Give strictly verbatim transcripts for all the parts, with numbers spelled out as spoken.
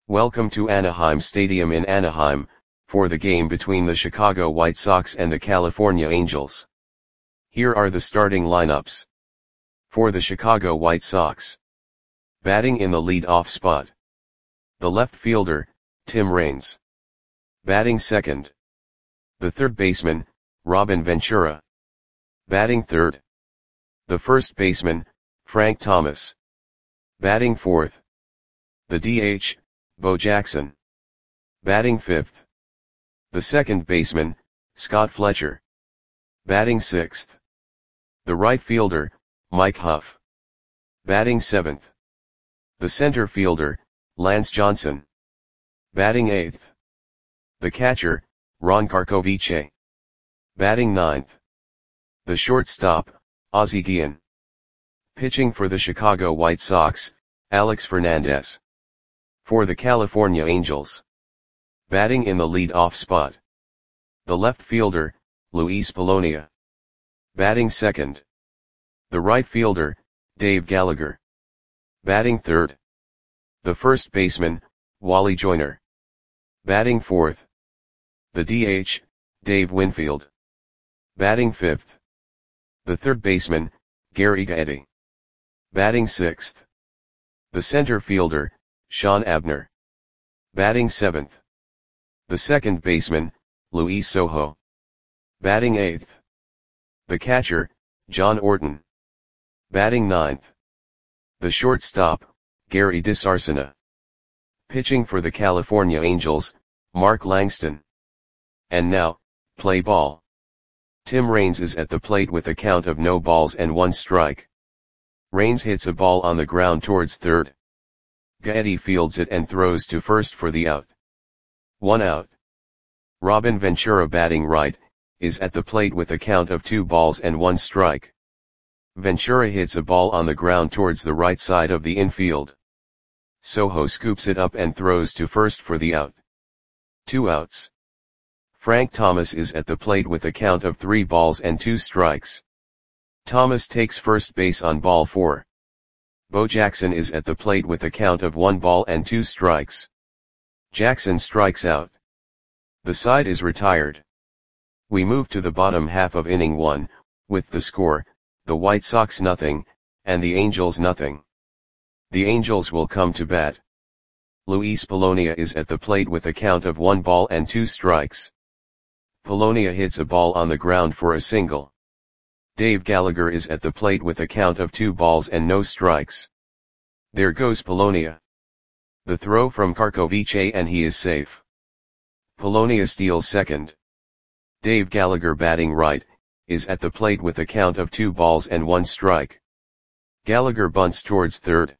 Welcome to Anaheim Stadium in Anaheim, for the game between the Chicago White Sox and the California Angels. Here are the starting lineups. For the Chicago White Sox. Batting in the lead-off spot. The left fielder, Tim Raines. Batting second. The third baseman, Robin Ventura. Batting third. The first baseman, Frank Thomas. Batting fourth. The D H, Bo Jackson. Batting fifth. The second baseman, Scott Fletcher. Batting sixth. The right fielder, Mike Huff. Batting seventh. The center fielder, Lance Johnson. Batting eighth. The catcher, Ron Karkovice. Batting ninth. The shortstop, Ozzie Guillen. Pitching for the Chicago White Sox, Alex Fernandez. For the California Angels. Batting in the lead-off spot. The left fielder, Luis Polonia. Batting second. The right fielder, Dave Gallagher. Batting third. The first baseman, Wally Joyner. Batting fourth. The D H, Dave Winfield. Batting fifth. The third baseman, Gary Gaetti. Batting sixth. The center fielder, Sean Abner. Batting seventh. The second baseman, Luis Sojo. Batting eighth. The catcher, John Orton. Batting ninth. The shortstop, Gary DeSarcina. Pitching for the California Angels, Mark Langston. And now, play ball. Tim Raines is at the plate with a count of no balls and one strike. Raines hits a ball on the ground towards third. Gaetti fields it and throws to first for the out. One out. Robin Ventura, batting right, is at the plate with a count of two balls and one strike. Ventura hits a ball on the ground towards the right side of the infield. Sojo scoops it up and throws to first for the out. Two outs. Frank Thomas is at the plate with a count of three balls and two strikes. Thomas takes first base on ball four. Bo Jackson is at the plate with a count of one ball and two strikes. Jackson strikes out. The side is retired. We move to the bottom half of inning one, with the score, the White Sox nothing, and the Angels nothing. The Angels will come to bat. Luis Polonia is at the plate with a count of one ball and two strikes. Polonia hits a ball on the ground for a single. Dave Gallagher is at the plate with a count of two balls and no strikes. There goes Polonia. The throw from Karkovice and he is safe. Polonia steals second. Dave Gallagher, batting right, is at the plate with a count of two balls and one strike. Gallagher bunts towards third.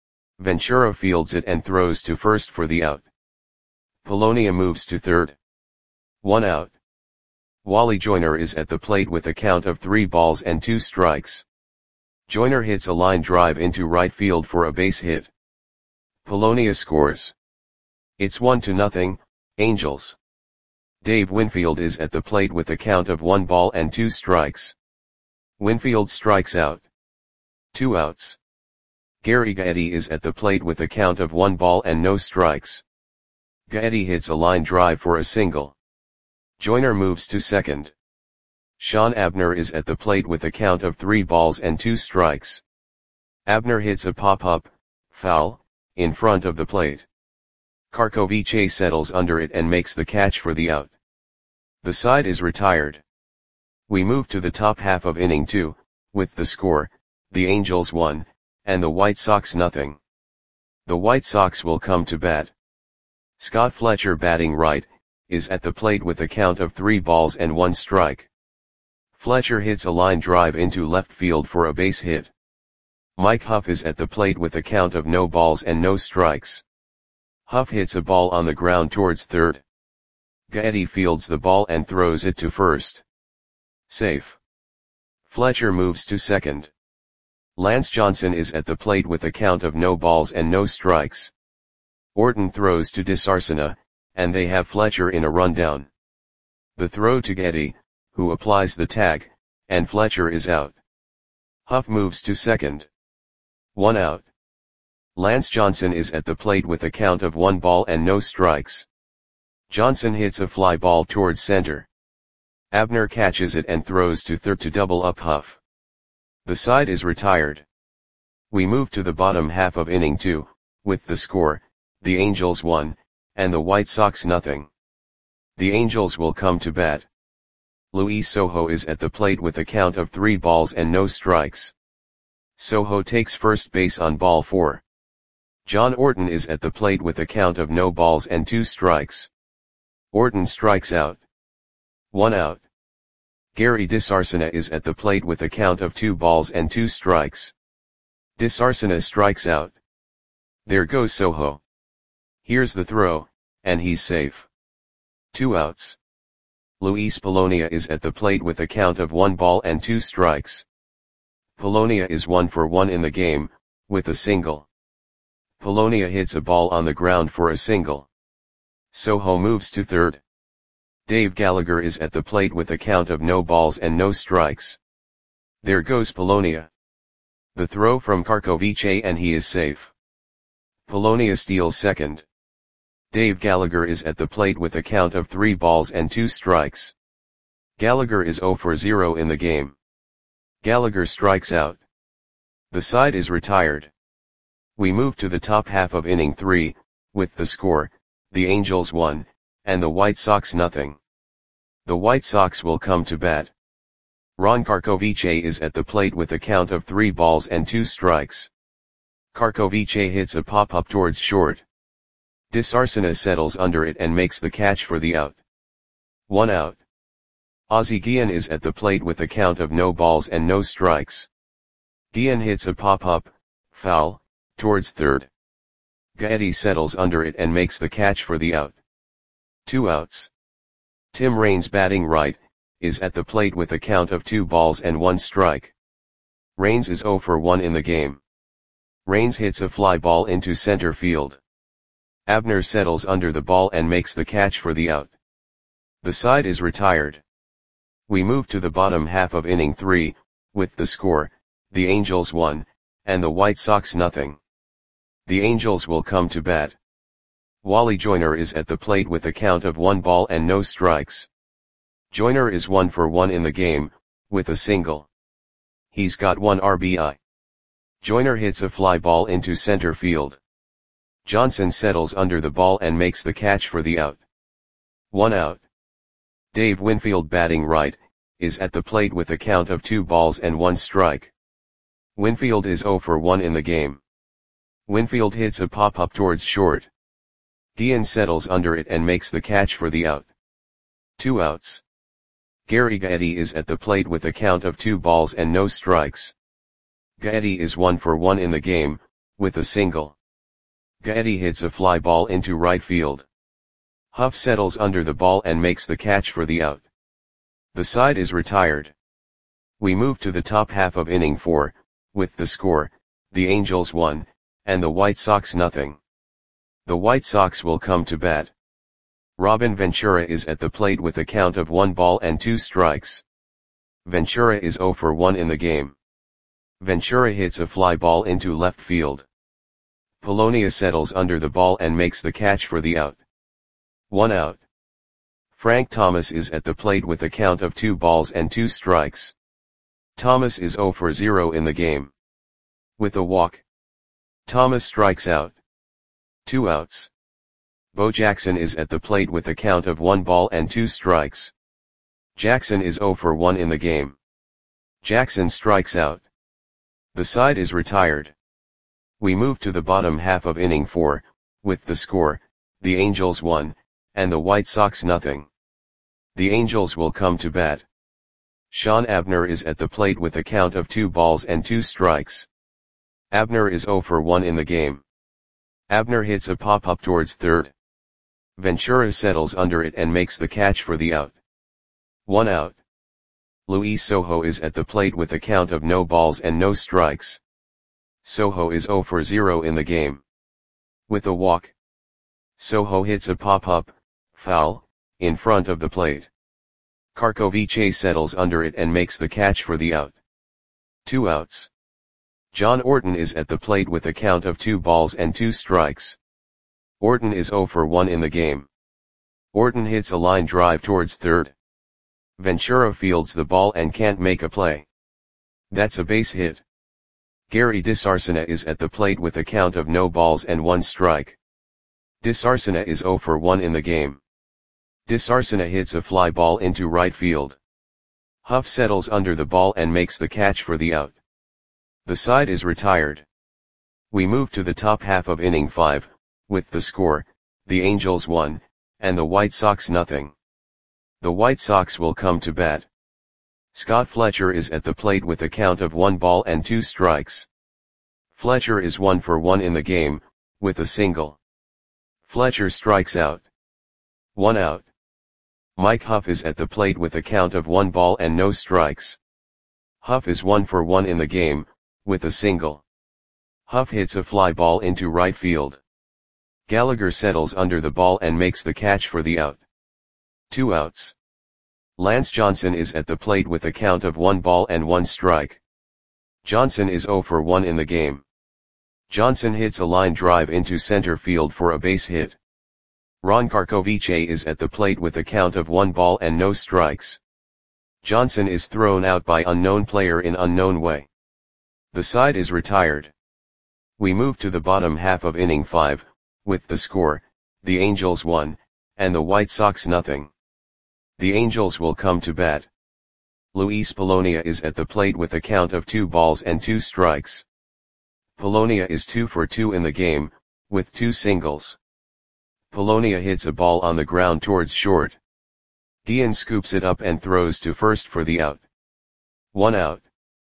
Ventura fields it and throws to first for the out. Polonia moves to third. One out. Wally Joyner is at the plate with a count of three balls and two strikes. Joyner hits a line drive into right field for a base hit. Polonia scores. It's one to nothing, Angels. Dave Winfield is at the plate with a count of one ball and two strikes. Winfield strikes out. Two outs. Gary Gaetti is at the plate with a count of one ball and no strikes. Gaetti hits a line drive for a single. Joyner moves to second. Sean Abner is at the plate with a count of three balls and two strikes. Abner hits a pop-up, foul, in front of the plate. Karkovice settles under it and makes the catch for the out. The side is retired. We move to the top half of inning two, with the score, the Angels one, and the White Sox nothing. The White Sox will come to bat. Scott Fletcher, batting right, is at the plate with a count of three balls and one strike. Fletcher hits a line drive into left field for a base hit. Mike Huff is at the plate with a count of no balls and no strikes. Huff hits a ball on the ground towards third. Gaetti fields the ball and throws it to first. Safe. Fletcher moves to second. Lance Johnson is at the plate with a count of no balls and no strikes. Orton throws to DeSarcina, and they have Fletcher in a rundown. The throw to Gaetti, who applies the tag, and Fletcher is out. Huff moves to second. One out. Lance Johnson is at the plate with a count of one ball and no strikes. Johnson hits a fly ball towards center. Abner catches it and throws to third to double up Huff. The side is retired. We move to the bottom half of inning two, with the score, the Angels one, and the White Sox nothing. The Angels will come to bat. Luis Sojo is at the plate with a count of three balls and no strikes. Sojo takes first base on ball four. John Orton is at the plate with a count of no balls and two strikes. Orton strikes out. One out. Gary DeSarcina is at the plate with a count of two balls and two strikes. DeSarcina strikes out. There goes Sojo. Here's the throw, and he's safe. Two outs. Luis Polonia is at the plate with a count of one ball and two strikes. Polonia is one for one in the game, with a single. Polonia hits a ball on the ground for a single. Sojo moves to third. Dave Gallagher is at the plate with a count of no balls and no strikes. There goes Polonia. The throw from Karkovice and he is safe. Polonia steals second. Dave Gallagher is at the plate with a count of three balls and two strikes. Gallagher is zero for zero in the game. Gallagher strikes out. The side is retired. We move to the top half of inning three, with the score, the Angels one, and the White Sox nothing. The White Sox will come to bat. Ron Karkovice is at the plate with a count of three balls and two strikes. Karkovice hits a pop-up towards short. DeSarcina settles under it and makes the catch for the out. One out. Ozzie Guillen is at the plate with a count of no balls and no strikes. Guillen hits a pop-up, foul, towards third. Gaetti settles under it and makes the catch for the out. Two outs. Tim Raines, batting right, is at the plate with a count of two balls and one strike. Raines is zero for one in the game. Raines hits a fly ball into center field. Abner settles under the ball and makes the catch for the out. The side is retired. We move to the bottom half of inning three, with the score, the Angels one, and the White Sox nothing. The Angels will come to bat. Wally Joyner is at the plate with a count of one ball and no strikes. Joyner is one for one in the game, with a single. He's got one R B I. Joyner hits a fly ball into center field. Johnson settles under the ball and makes the catch for the out. One out. Dave Winfield, batting right, is at the plate with a count of two balls and one strike. Winfield is zero for one in the game. Winfield hits a pop-up towards short. Guillen settles under it and makes the catch for the out. Two outs. Gary Gaetti is at the plate with a count of two balls and no strikes. Gaetti is one for one in the game, with a single. Gaetti hits a fly ball into right field. Huff settles under the ball and makes the catch for the out. The side is retired. We move to the top half of inning four, with the score, the Angels one, and the White Sox nothing. The White Sox will come to bat. Robin Ventura is at the plate with a count of one ball and two strikes. Ventura is zero for one in the game. Ventura hits a fly ball into left field. Polonia settles under the ball and makes the catch for the out. One out. Frank Thomas is at the plate with a count of two balls and two strikes. Thomas is zero for zero in the game. With a walk. Thomas strikes out. Two outs. Bo Jackson is at the plate with a count of one ball and two strikes. Jackson is zero for one in the game. Jackson strikes out. The side is retired. We move to the bottom half of inning four, with the score, the Angels one, and the White Sox nothing. The Angels will come to bat. Sean Abner is at the plate with a count of two balls and two strikes. Abner is zero for one in the game. Abner hits a pop-up towards third. Ventura settles under it and makes the catch for the out. One out. Luis Sojo is at the plate with a count of no balls and no strikes. Sojo is zero for zero in the game. With a walk. Sojo hits a pop-up, foul, in front of the plate. Karkovice settles under it and makes the catch for the out. Two outs. John Orton is at the plate with a count of two balls and two strikes. Orton is zero for one in the game. Orton hits a line drive towards third. Ventura fields the ball and can't make a play. That's a base hit. Gary DiSarcina is at the plate with a count of no balls and one strike. DiSarcina is zero for one in the game. DiSarcina hits a fly ball into right field. Huff settles under the ball and makes the catch for the out. The side is retired. We move to the top half of inning five, with the score, the Angels one, and the White Sox nothing. The White Sox will come to bat. Scott Fletcher is at the plate with a count of one ball and two strikes. Fletcher is one for one in the game, with a single. Fletcher strikes out. One out. Mike Huff is at the plate with a count of one ball and no strikes. Huff is one for one in the game, with a single. Huff hits a fly ball into right field. Gallagher settles under the ball and makes the catch for the out. Two outs. Lance Johnson is at the plate with a count of one ball and one strike. Johnson is zero for one in the game. Johnson hits a line drive into center field for a base hit. Ron Karkovice is at the plate with a count of one ball and no strikes. Johnson is thrown out by unknown player in unknown way. The side is retired. We move to the bottom half of inning five, with the score, the Angels one, and the White Sox nothing. The Angels will come to bat. Luis Polonia is at the plate with a count of two balls and two strikes. Polonia is two for two in the game, with two singles. Polonia hits a ball on the ground towards short. Guillen scoops it up and throws to first for the out. One out.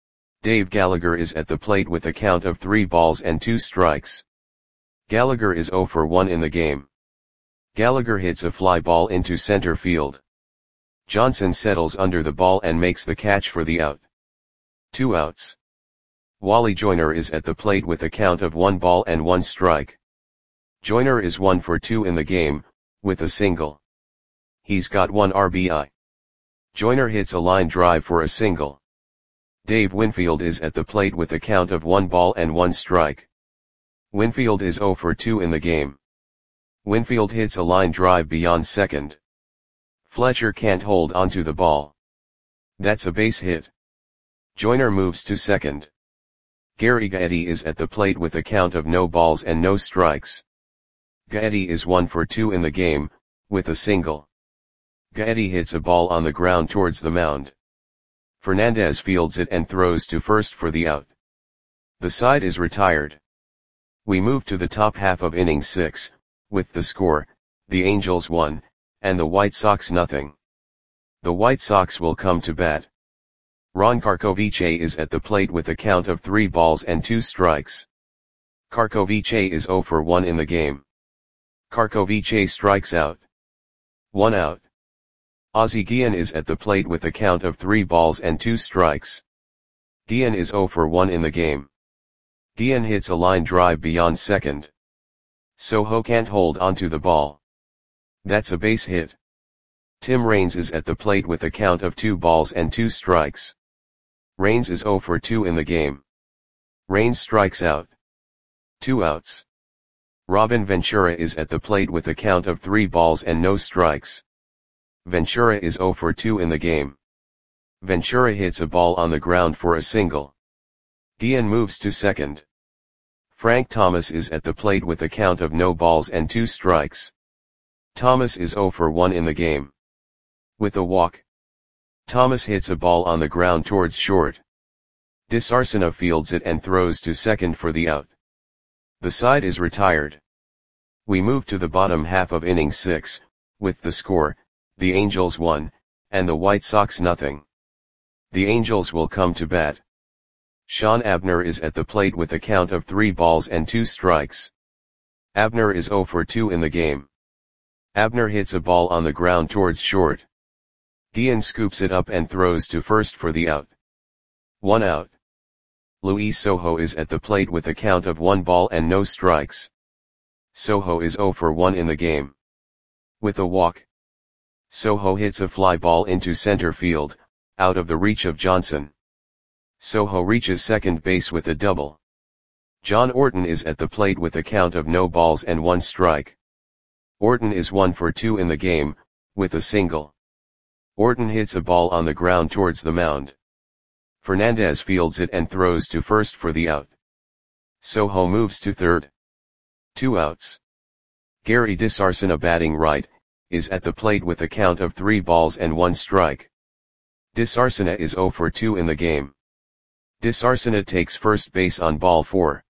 Dave Gallagher is at the plate with a count of three balls and two strikes. Gallagher is zero for one in the game. Gallagher hits a fly ball into center field. Johnson settles under the ball and makes the catch for the out. Two outs. Wally Joyner is at the plate with a count of one ball and one strike. Joyner is one for two in the game, with a single. He's got one R B I. Joyner hits a line drive for a single. Dave Winfield is at the plate with a count of one ball and one strike. Winfield is zero for two in the game. Winfield hits a line drive beyond second. Fletcher can't hold onto the ball. That's a base hit. Joyner moves to second. Gary Gaetti is at the plate with a count of no balls and no strikes. Gaetti is one for two in the game, with a single. Gaetti hits a ball on the ground towards the mound. Fernandez fields it and throws to first for the out. The side is retired. We move to the top half of inning six, with the score, the Angels one, and the White Sox nothing. The White Sox will come to bat. Ron Karkovice is at the plate with a count of three balls and two strikes. Karkovice is zero for one in the game. Karkovice strikes out. One out. Ozzie Guillen is at the plate with a count of three balls and two strikes. Guillen is zero for one in the game. Guillen hits a line drive beyond second. Soho can't hold onto the ball. That's a base hit. Tim Raines is at the plate with a count of two balls and two strikes. Raines is zero for two in the game. Raines strikes out. Two outs. Robin Ventura is at the plate with a count of three balls and no strikes. Ventura is zero for two in the game. Ventura hits a ball on the ground for a single. Guillen moves to second. Frank Thomas is at the plate with a count of no balls and two strikes. Thomas is zero for one in the game. With a walk. Thomas hits a ball on the ground towards short. DiSarcina fields it and throws to second for the out. The side is retired. We move to the bottom half of inning six, with the score, the Angels one, and the White Sox nothing. The Angels will come to bat. Sean Abner is at the plate with a count of three balls and two strikes. Abner is zero for two in the game. Abner hits a ball on the ground towards short. Guillen scoops it up and throws to first for the out. One out. Luis Soho is at the plate with a count of one ball and no strikes. Soho is zero for one in the game. With a walk. Soho hits a fly ball into center field, out of the reach of Johnson. Soho reaches second base with a double. John Orton is at the plate with a count of no balls and one strike. Orton is one for two in the game, with a single. Orton hits a ball on the ground towards the mound. Fernandez fields it and throws to first for the out. Soho moves to third. Two outs. Gary DeSarcina, batting right, is at the plate with a count of three balls and one strike. DeSarcina is zero for two in the game. DeSarcina takes first base on ball four.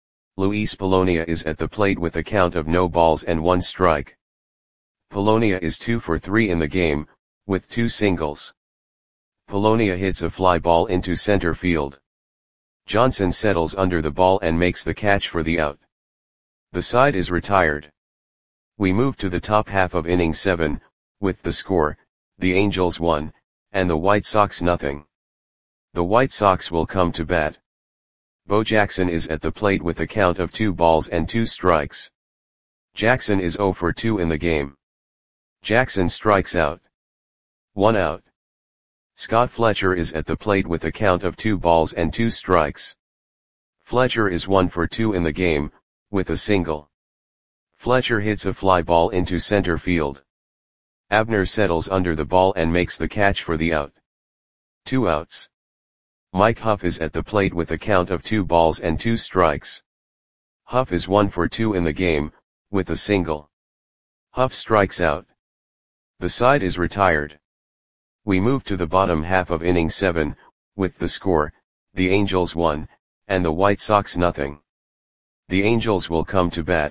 Luis Polonia is at the plate with a count of no balls and one strike. Polonia is two for three in the game, with two singles. Polonia hits a fly ball into center field. Johnson settles under the ball and makes the catch for the out. The side is retired. We move to the top half of inning seven, with the score, the Angels one, and the White Sox nothing. The White Sox will come to bat. Bo Jackson is at the plate with a count of two balls and two strikes. Jackson is zero for two in the game. Jackson strikes out. One out. Scott Fletcher is at the plate with a count of two balls and two strikes. Fletcher is one for two in the game, with a single. Fletcher hits a fly ball into center field. Abner settles under the ball and makes the catch for the out. Two outs. Mike Huff is at the plate with a count of two balls and two strikes. Huff is one for two in the game, with a single. Huff strikes out. The side is retired. We move to the bottom half of inning seven, with the score, the Angels one, and the White Sox nothing. The Angels will come to bat.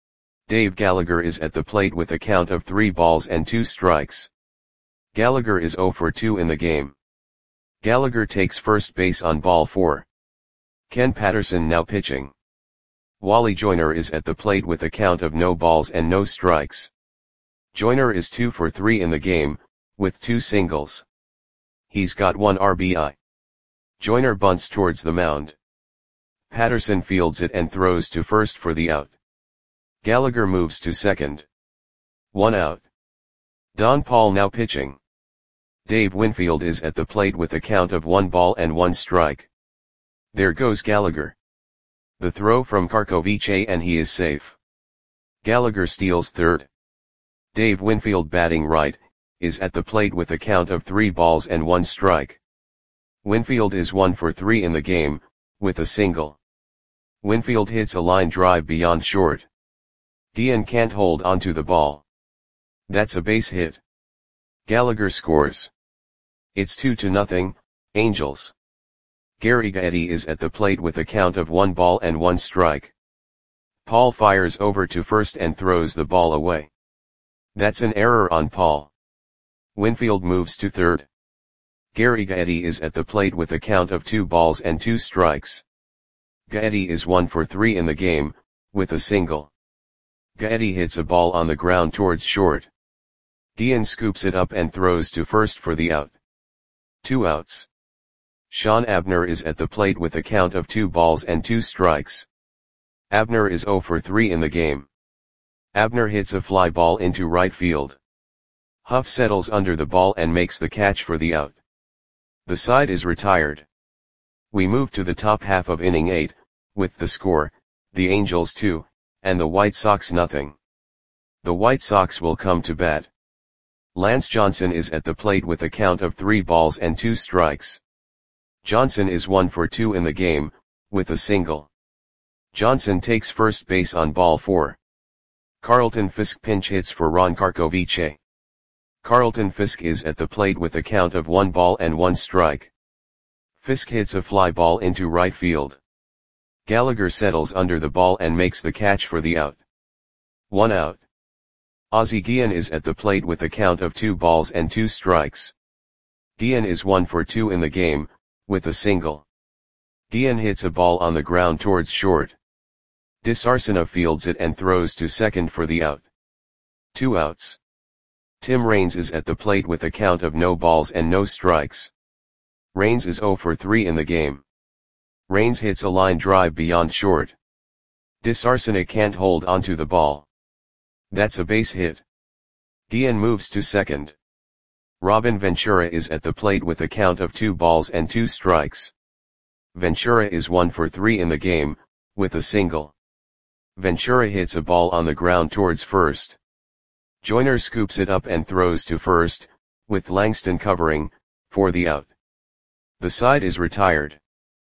Dave Gallagher is at the plate with a count of three balls and two strikes. Gallagher is zero for two in the game. Gallagher takes first base on ball four. Ken Patterson now pitching. Wally Joyner is at the plate with a count of no balls and no strikes. Joyner is two for three in the game, with two singles. He's got one R B I. Joyner bunts towards the mound. Patterson fields it and throws to first for the out. Gallagher moves to second. One out. Don Paul now pitching. Dave Winfield is at the plate with a count of one ball and one strike. There goes Gallagher. The throw from Karkovice and he is safe. Gallagher steals third. Dave Winfield, batting right, is at the plate with a count of three balls and one strike. Winfield is one for three in the game, with a single. Winfield hits a line drive beyond short. Guillen can't hold onto the ball. That's a base hit. Gallagher scores. It's two to nothing, Angels. Gary Gaetti is at the plate with a count of one ball and one strike. Paul fires over to first and throws the ball away. That's an error on Paul. Winfield moves to third. Gary Gaetti is at the plate with a count of two balls and two strikes. Gaetti is one for three in the game, with a single. Gaetti hits a ball on the ground towards short. Guillen scoops it up and throws to first for the out. Two outs. Sean Abner is at the plate with a count of two balls and two strikes. Abner is zero for three in the game. Abner hits a fly ball into right field. Huff settles under the ball and makes the catch for the out. The side is retired. We move to the top half of inning eight, with the score, the Angels two, and the White Sox nothing. The White Sox will come to bat. Lance Johnson is at the plate with a count of three balls and two strikes. Johnson is one for two in the game, with a single. Johnson takes first base on ball four. Carlton Fisk pinch hits for Ron Karkovice. Carlton Fisk is at the plate with a count of one ball and one strike. Fisk hits a fly ball into right field. Gallagher settles under the ball and makes the catch for the out. One out. Ozzie Guillen is at the plate with a count of two balls and two strikes. Guillen is one for two in the game, with a single. Guillen hits a ball on the ground towards short. DeSarcina fields it and throws to second for the out. Two outs. Tim Raines is at the plate with a count of no balls and no strikes. Raines is zero for three in the game. Raines hits a line drive beyond short. DeSarcina can't hold onto the ball. That's a base hit. Guillen moves to second. Robin Ventura is at the plate with a count of two balls and two strikes. Ventura is one for three in the game, with a single. Ventura hits a ball on the ground towards first. Joyner scoops it up and throws to first, with Langston covering, for the out. The side is retired.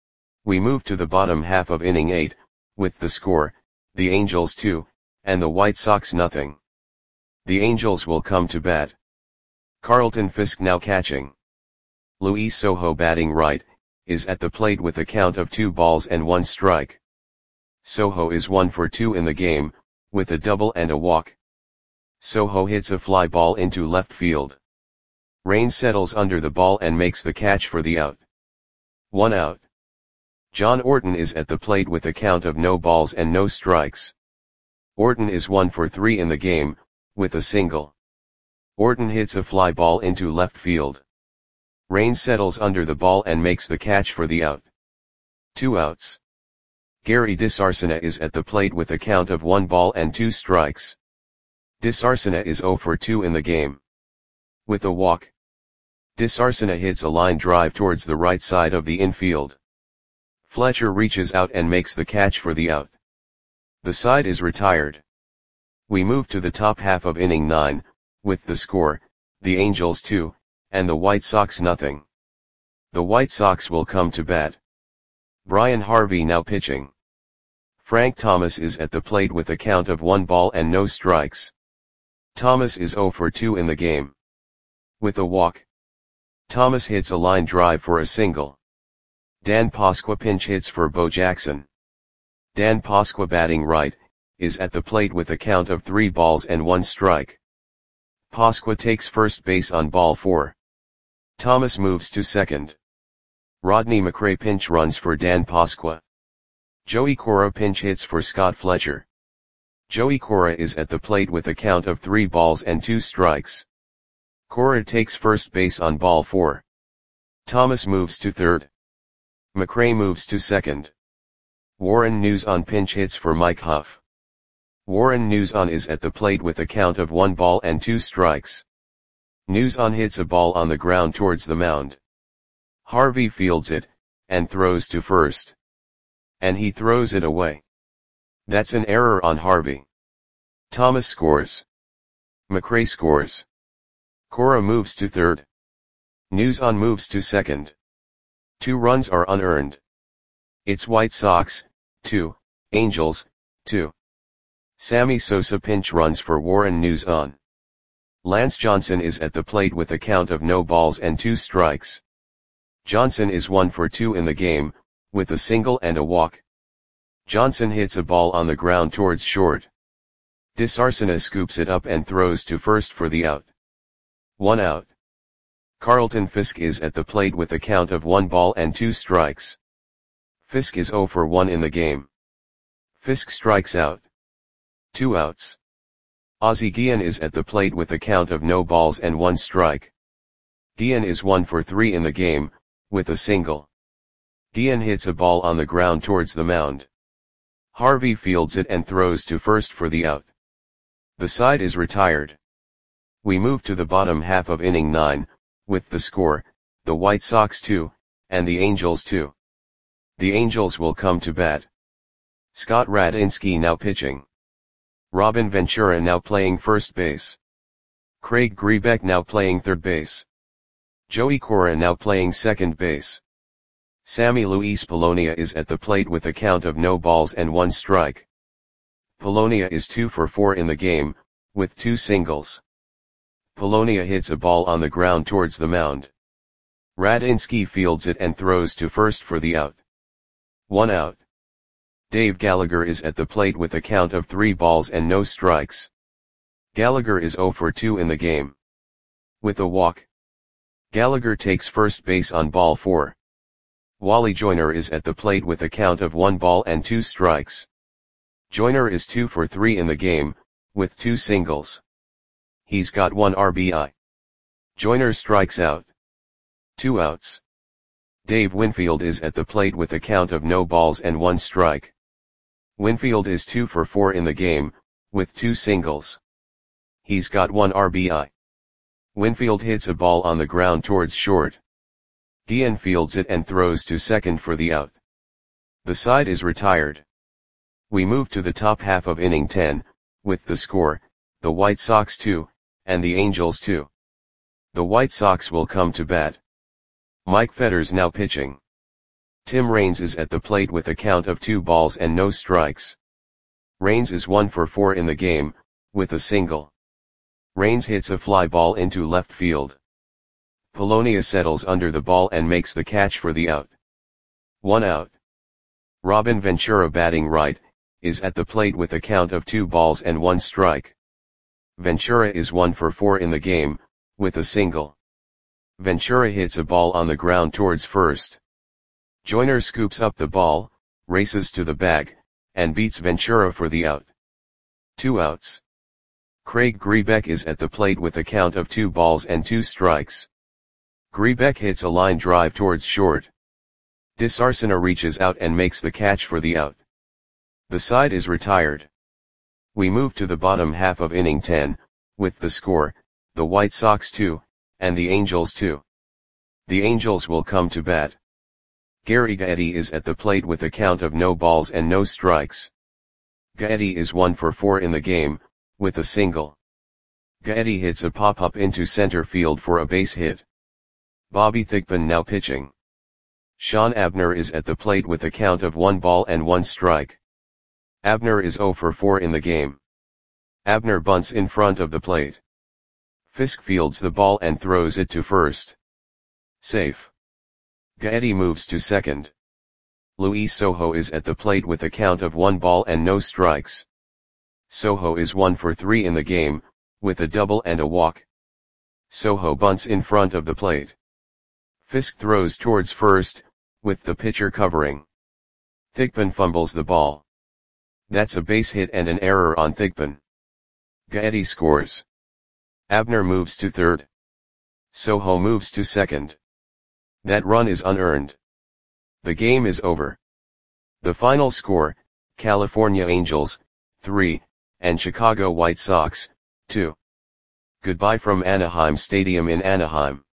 We move to the bottom half of inning eight, with the score, the Angels two, and the White Sox nothing. The Angels will come to bat. Carlton Fisk now catching. Luis Sojo batting right, is at the plate with a count of two balls and one strike. Sojo is one for two in the game, with a double and a walk. Sojo hits a fly ball into left field. Rain settles under the ball and makes the catch for the out. One out. John Orton is at the plate with a count of no balls and no strikes. Orton is one for three in the game, with a single. Orton hits a fly ball into left field. Rain settles under the ball and makes the catch for the out. Two outs. Gary DeSarcina is at the plate with a count of one ball and two strikes. DeSarcina is zero for two in the game. With a walk. DeSarcina hits a line drive towards the right side of the infield. Fletcher reaches out and makes the catch for the out. The side is retired. We move to the top half of inning nine, with the score, the Angels two, and the White Sox nothing. The White Sox will come to bat. Brian Harvey now pitching. Frank Thomas is at the plate with a count of one ball and no strikes. Thomas is zero for two in the game. With a walk. Thomas hits a line drive for a single. Dan Pasqua pinch hits for Bo Jackson. Dan Pasqua batting right, is at the plate with a count of three balls and one strike. Pasqua takes first base on ball four. Thomas moves to second. Rodney McRae pinch runs for Dan Pasqua. Joey Cora pinch hits for Scott Fletcher. Joey Cora is at the plate with a count of three balls and two strikes. Cora takes first base on ball four. Thomas moves to third. McRae moves to second. Warren Newson pinch hits for Mike Huff. Warren Newson is at the plate with a count of one ball and two strikes. Newson hits a ball on the ground towards the mound. Harvey fields it, and throws to first. And he throws it away. That's an error on Harvey. Thomas scores. McRae scores. Cora moves to third. Newson moves to second. Two runs are unearned. It's White Sox, two, Angels, two. Sammy Sosa pinch runs for Warren Newson. Lance Johnson is at the plate with a count of no balls and two strikes. Johnson is one for two in the game, with a single and a walk. Johnson hits a ball on the ground towards short. DeSarcina scoops it up and throws to first for the out. One out. Carlton Fisk is at the plate with a count of one ball and two strikes. Fisk is zero for one in the game. Fisk strikes out. Two outs. Ozzie Guillen is at the plate with a count of no balls and one strike. Guillen is one for three in the game, with a single. Guillen hits a ball on the ground towards the mound. Harvey fields it and throws to first for the out. The side is retired. We move to the bottom half of inning nine, with the score, the White Sox two, and the Angels two. The Angels will come to bat. Scott Radinsky now pitching. Robin Ventura now playing first base. Craig Grebeck now playing third base. Joey Cora now playing second base. Sammy Luis Polonia is at the plate with a count of no balls and one strike. Polonia is two for four in the game, with two singles. Polonia hits a ball on the ground towards the mound. Radinsky fields it and throws to first for the out. One out. Dave Gallagher is at the plate with a count of three balls and no strikes. Gallagher is zero for two in the game. With a walk. Gallagher takes first base on ball four. Wally Joyner is at the plate with a count of one ball and two strikes. Joyner is two for three in the game, with two singles. He's got one R B I. Joyner strikes out. Two outs. Dave Winfield is at the plate with a count of no balls and one strike. Winfield is two for four in the game, with two singles. He's got one R B I. Winfield hits a ball on the ground towards short. Guillen fields it and throws to second for the out. The side is retired. We move to the top half of inning ten, with the score, the White Sox two, and the Angels two. The White Sox will come to bat. Mike Fetters now pitching. Tim Raines is at the plate with a count of two balls and no strikes. Raines is one for four in the game, with a single. Raines hits a fly ball into left field. Polonia settles under the ball and makes the catch for the out. One out. Robin Ventura, batting right, is at the plate with a count of two balls and one strike. Ventura is one for four in the game, with a single. Ventura hits a ball on the ground towards first. Joyner scoops up the ball, races to the bag, and beats Ventura for the out. Two outs. Craig Grebeck is at the plate with a count of two balls and two strikes. Grebeck hits a line drive towards short. DeSarcina reaches out and makes the catch for the out. The side is retired. We move to the bottom half of inning ten, with the score, the White Sox two, and the Angels two. The Angels will come to bat. Gary Gaetti is at the plate with a count of no balls and no strikes. Gaetti is one for four in the game, with a single. Gaetti hits a pop-up into center field for a base hit. Bobby Thigpen now pitching. Sean Abner is at the plate with a count of one ball and one strike. Abner is zero for four in the game. Abner bunts in front of the plate. Fisk fields the ball and throws it to first. Safe. Gaetti moves to second. Luis Sojo is at the plate with a count of one ball and no strikes. Sojo is one for three in the game, with a double and a walk. Sojo bunts in front of the plate. Fisk throws towards first, with the pitcher covering. Thigpen fumbles the ball. That's a base hit and an error on Thigpen. Gaetti scores. Abner moves to third. Sojo moves to second. That run is unearned. The game is over. The final score, California Angels, three, and Chicago White Sox, two. Goodbye from Anaheim Stadium in Anaheim.